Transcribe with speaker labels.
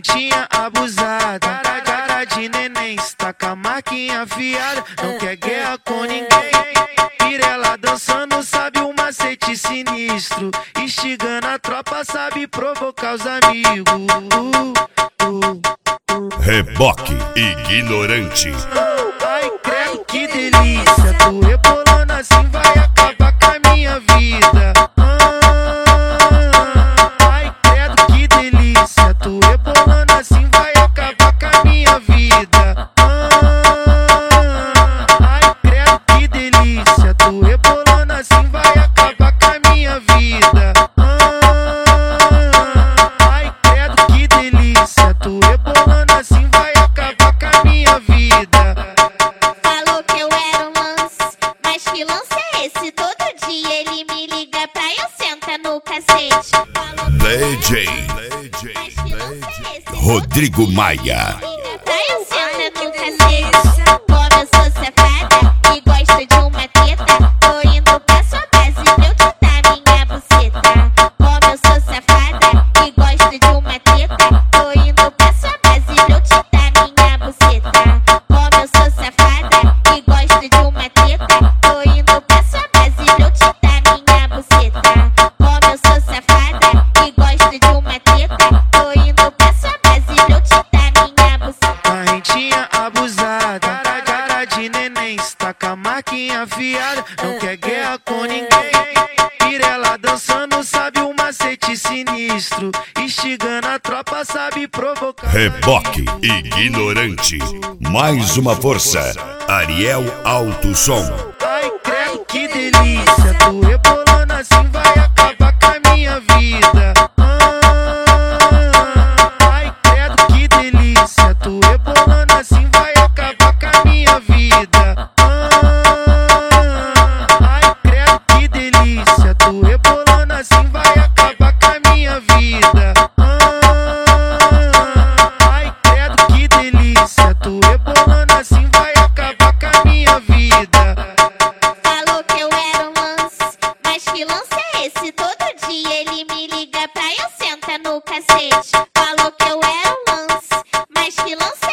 Speaker 1: Carrentinha abusada, cara de neném, está com a marquinha afiada. Não quer guerra com ninguém. Pirela dançando, sabe o macete sinistro. Instigando a tropa, sabe provocar os amigos.
Speaker 2: Reboque ignorante.
Speaker 1: Ai, credo, que delícia. Tu rebolando assim vai acabar com a minha vida. Ai, credo, que delícia. Tu rebolando assim vai acabar com a minha vida. Ai, credo, que delícia. Tu rebolando assim vai acabar com a minha vida. Ai, credo, que delícia. Tu rebolando assim vai acabar com a minha vida.
Speaker 3: Falou que eu era um lance, mas que lance é esse? Todo dia ele me liga pra eu sentar no cacete. Falou que
Speaker 2: DJ
Speaker 3: mas que lance é esse?
Speaker 2: Rodrigo Maia.
Speaker 3: Pra eu sentar no cacete. Como eu sou safada e gosto de uma teta, tô indo pra sua base pra eu te dar minha buceta. Como eu sou safada e gosto de uma teta, tô indo pra sua base pra eu te dar minha buceta. Como eu sou safada e gosto de uma teta, tô indo pra sua base pra eu te dar minha buceta. Como eu sou safada e gosto de uma teta, tô indo pra sua base pra eu te dar minha buceta.
Speaker 1: Carrentinha abusada, cara de neném, está com a marquinha afiada. Não quer guerra com ninguém. Pirela dançando, sabe o macete sinistro. Instigando a tropa, sabe provocar.
Speaker 2: Reboque ignorante. Mais uma força. Ariel Alto Som.
Speaker 1: Ai, credo, que delícia. Tu rebolando assim vai acabar com a minha vida. Ai, credo, que delícia. Tu rebolando assim vai acabar com a minha vida. Ai, credo, que delícia. Tu rebolando assim vai acabar com a minha vida. Ai, credo, que delícia. Tu rebolando assim vai acabar com a minha vida.
Speaker 3: Falou que eu era um lance, mas que lance é esse? Todo dia ele me liga pra eu sentar no cacete. Falou que eu era um lance, mas que lance